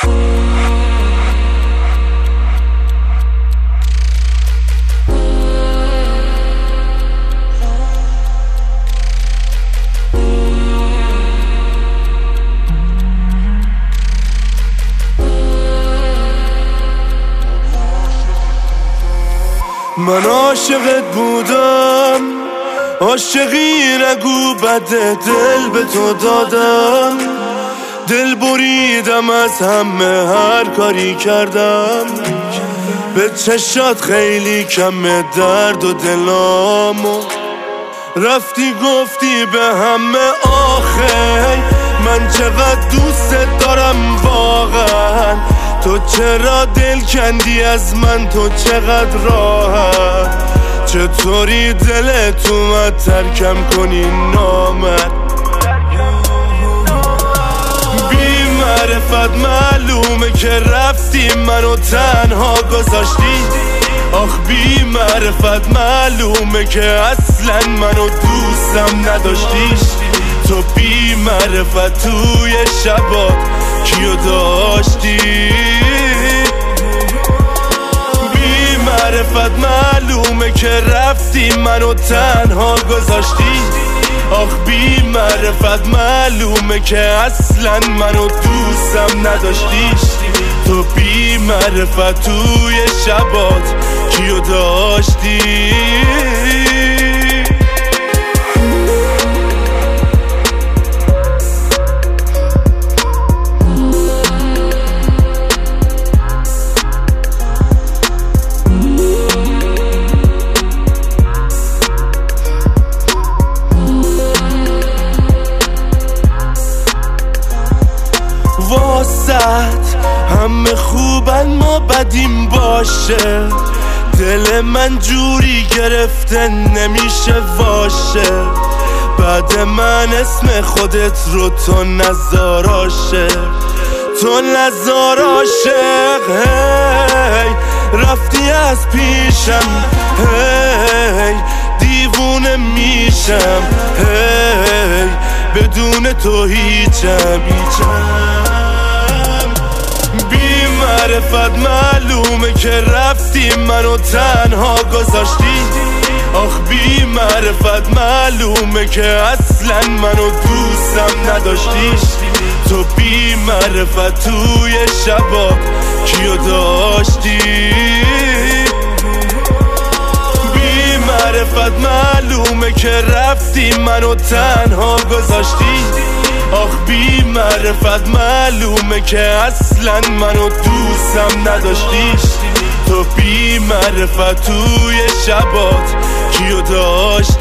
من عاشقت بودم، عاشقی نگو بده، دل به تو دادم، دل بریدم از همه، هر کاری کردم، به چشات خیلی کمه درد و دلامو رفتی گفتی به همه. آخه من چقدر دوست دارم واقعا، تو چرا دل کندی از من، تو چقدر راحت، چطوری دلت اومد ترکم کنی نامرد. بی معرفت معلومه که رفتی منو تنها گذاشتی، آخ بی معرفت معلومه که اصلا منو دوستم نداشتی. تو بی معرفت توی شبات کیو داشتی؟ بی معرفت معلومه که رفتی منو تنها گذاشتی، آخ بی معرفت معلومه که اصلا منو دوستم نداشتی. تو بی معرفت توی شبات کیو داشتی؟ واسط همه خوبن ما بدیم باشه، دل من جوری گرفته نمیشه واشه، بعد من اسم خودت رو تو نزاراشه، تو نزاراشه. هی رفتی از پیشم، هی دیوونه میشم، هی بدون تو هیچم. بی معرفت معلومه که رفتی منو تنها گذاشتی، آخ بی معرفت معلومه که اصلا منو دوستم نداشتی. تو بی معرفت توی شبات کیو داشتی؟ بی معرفت معلومه که رفتی منو تنها گذاشتی، آخ بی معرفت معلومه که اصلا منو دوستم نداشتی. تو بی معرفت توی شبات کیو داشتی؟